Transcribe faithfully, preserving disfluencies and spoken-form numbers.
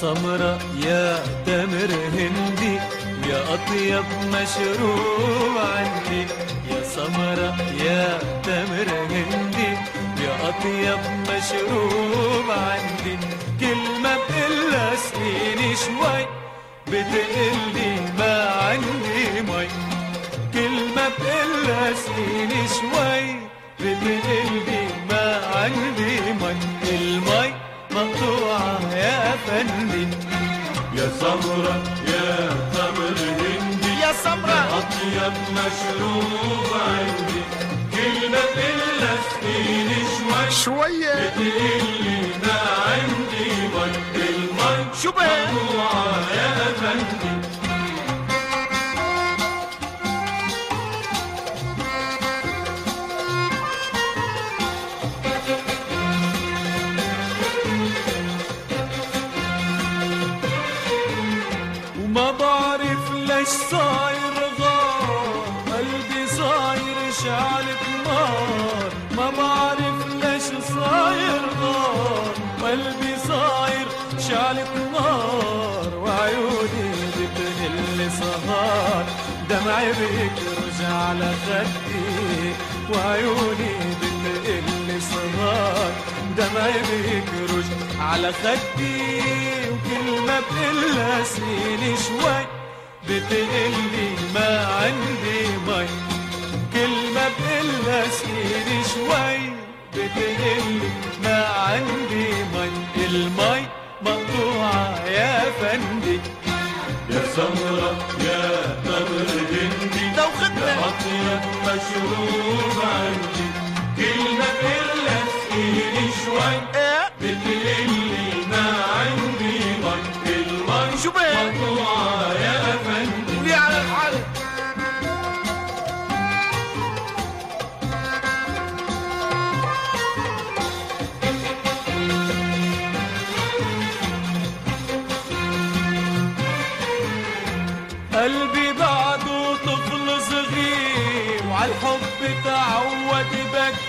سمرة يا تمر هندي يا أطيب مشروب عندي، يا سمرة يا تمر هندي يا أطيب مشروب عندي، كلمة بتقلها اسقيني شوي بتقلي ما عندي مي، كلمة بتقلها اسقيني شوي بتقلي ما عندي مي، المي مقطوعة يا أفندي. يا سمرة يا تمر هندي يا سمرة أطيب مشروب عندي، كلمة بتقلها اسقيني شوي شوية بتقلي ما عندي مي، المي شو بقى؟ مقطوعة يا أفندي. وما بعرف ليش صاير غار قلبي صاير شعلة نار، ما بعرف ليش صاير غار قلبي صاير شعلة نار، وعيوني بتهل سهار دمعي بيكرج على خدي، وعيوني بتهل سهار دمعي بيكرج على خدي، وكلمة بتقلها اسقيني شوي بتقلي ما عندي مي، كلمة بتقلها اسقيني شوي بتقلي ما عندي مي، المي مقطوعة يا فندي. يا سمرة يا تمر هندي لو خدنا أطيب مشروب عندي، كلمة بتقلها اسقيني شوي بتقلي ما عندي مي، المي شو بقى؟ مقطوعة يا أفندي. قولي على الحل. قلبي